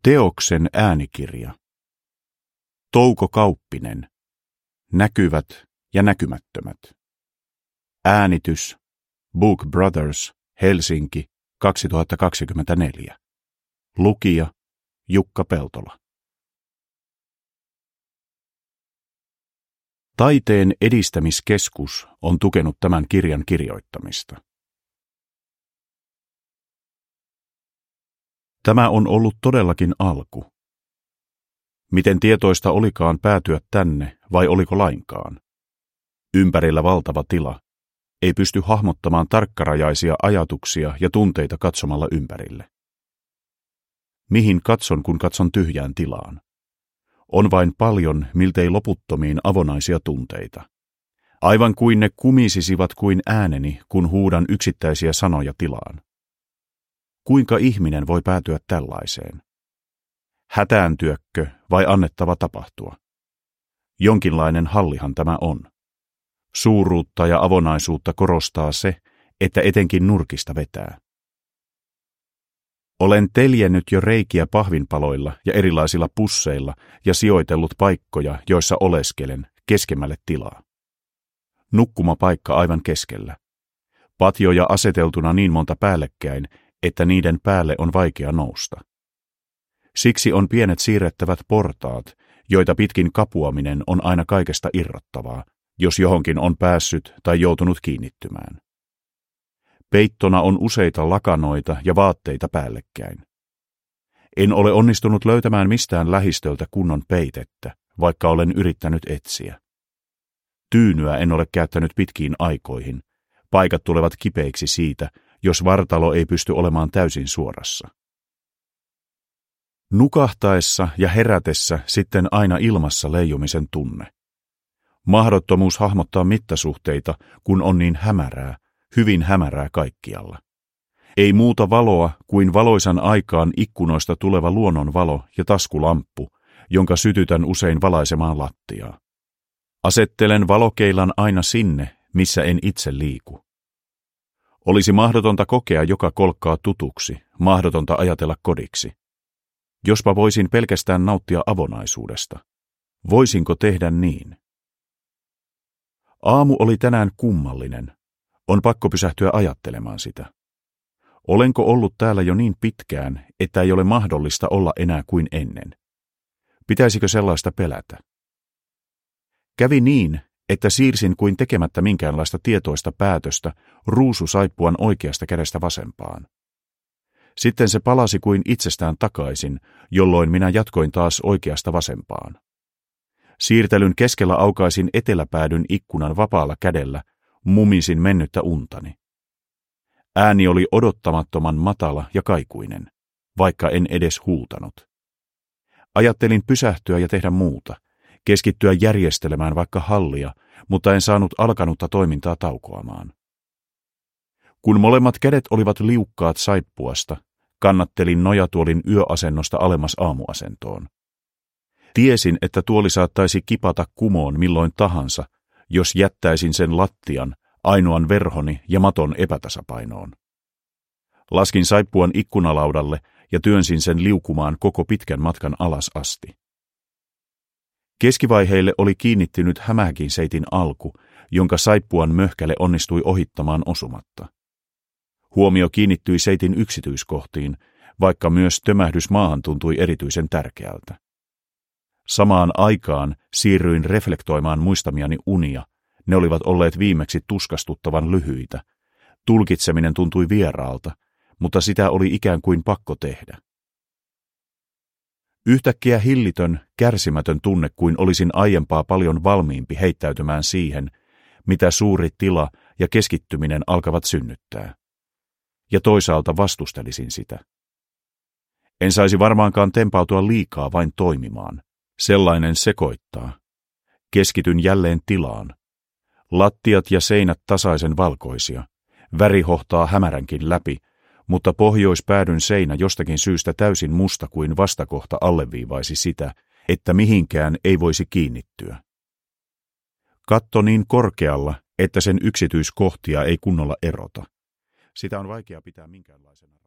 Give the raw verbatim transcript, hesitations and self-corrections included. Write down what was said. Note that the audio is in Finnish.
Teoksen äänikirja. Touko Kauppinen. Näkyvät ja näkymättömät. Äänitys. Book Brothers, Helsinki, kaksituhattakaksikymmentäneljä. Lukija Jukka Peltola. Taiteen edistämiskeskus on tukenut tämän kirjan kirjoittamista. Tämä on ollut todellakin alku. Miten tietoista olikaan päätyä tänne, vai oliko lainkaan? Ympärillä valtava tila. Ei pysty hahmottamaan tarkkarajaisia ajatuksia ja tunteita katsomalla ympärille. Mihin katson, kun katson tyhjään tilaan? On vain paljon, miltei loputtomiin avonaisia tunteita. Aivan kuin ne kumisisivat kuin ääneni, kun huudan yksittäisiä sanoja tilaan. Kuinka ihminen voi päätyä tällaiseen? Hätääntyäkö vai annettava tapahtua? Jonkinlainen hallihan tämä on. Suuruutta ja avonaisuutta korostaa se, että etenkin nurkista vetää. Olen teljennyt jo reikiä pahvinpaloilla ja erilaisilla pusseilla ja sijoitellut paikkoja, joissa oleskelen, keskemmälle tilaa. Nukkumapaikka aivan keskellä. Patjoja aseteltuna niin monta päällekkäin, että niiden päälle on vaikea nousta. Siksi on pienet siirrettävät portaat, joita pitkin kapuaminen on aina kaikesta irrottavaa, jos johonkin on päässyt tai joutunut kiinnittymään. Peittona on useita lakanoita ja vaatteita päällekkäin. En ole onnistunut löytämään mistään lähistöltä kunnon peitettä, vaikka olen yrittänyt etsiä. Tyynyä en ole käyttänyt pitkiin aikoihin. Paikat tulevat kipeiksi siitä, jos vartalo ei pysty olemaan täysin suorassa. Nukahtaessa ja herätessä sitten aina ilmassa leijumisen tunne. Mahdottomuus hahmottaa mittasuhteita, kun on niin hämärää, hyvin hämärää kaikkialla. Ei muuta valoa kuin valoisan aikaan ikkunoista tuleva luonnonvalo ja taskulamppu, jonka sytytän usein valaisemaan lattiaa. Asettelen valokeilan aina sinne, missä en itse liiku. Olisi mahdotonta kokea joka kolkkaa tutuksi, mahdotonta ajatella kodiksi. Jospa voisin pelkästään nauttia avonaisuudesta. Voisinko tehdä niin? Aamu oli tänään kummallinen. On pakko pysähtyä ajattelemaan sitä. Olenko ollut täällä jo niin pitkään, että ei ole mahdollista olla enää kuin ennen? Pitäisikö sellaista pelätä? Kävi niin, että siirsin kuin tekemättä minkäänlaista tietoista päätöstä ruususaippuan oikeasta kädestä vasempaan. Sitten se palasi kuin itsestään takaisin, jolloin minä jatkoin taas oikeasta vasempaan. Siirtelyn keskellä aukaisin eteläpäädyn ikkunan vapaalla kädellä, mumisin mennyttä untani. Ääni oli odottamattoman matala ja kaikuinen, vaikka en edes huutanut. Ajattelin pysähtyä ja tehdä muuta, keskittyä järjestelemään vaikka hallia, mutta en saanut alkanutta toimintaa taukoamaan. Kun molemmat kädet olivat liukkaat saippuasta, kannattelin nojatuolin yöasennosta alemmas aamuasentoon. Tiesin, että tuoli saattaisi kipata kumoon milloin tahansa, jos jättäisin sen lattian, ainoan verhoni ja maton epätasapainoon. Laskin saippuan ikkunalaudalle ja työnsin sen liukumaan koko pitkän matkan alas asti. Keskivaiheille oli kiinnittynyt hämähäkin seitin alku, jonka saippuan möhkäle onnistui ohittamaan osumatta. Huomio kiinnittyi seitin yksityiskohtiin, vaikka myös tömähdys maahan tuntui erityisen tärkeältä. Samaan aikaan siirryin reflektoimaan muistamiani unia. Ne olivat olleet viimeksi tuskastuttavan lyhyitä. Tulkitseminen tuntui vieraalta, mutta sitä oli ikään kuin pakko tehdä. Yhtäkkiä hillitön, kärsimätön tunne, kuin olisin aiempaa paljon valmiimpi heittäytymään siihen, mitä suuri tila ja keskittyminen alkavat synnyttää. Ja toisaalta vastustelisin sitä. En saisi varmaankaan tempautua liikaa vain toimimaan. Sellainen sekoittaa. Keskityn jälleen tilaan. Lattiat ja seinät tasaisen valkoisia. Väri hohtaa hämäränkin läpi, mutta pohjoispäädyn seinä jostakin syystä täysin musta kuin vastakohta alleviivaisi sitä, että mihinkään ei voisi kiinnittyä. Katto niin korkealla, että sen yksityiskohtia ei kunnolla erota. Sitä on vaikea pitää minkäänlaisena.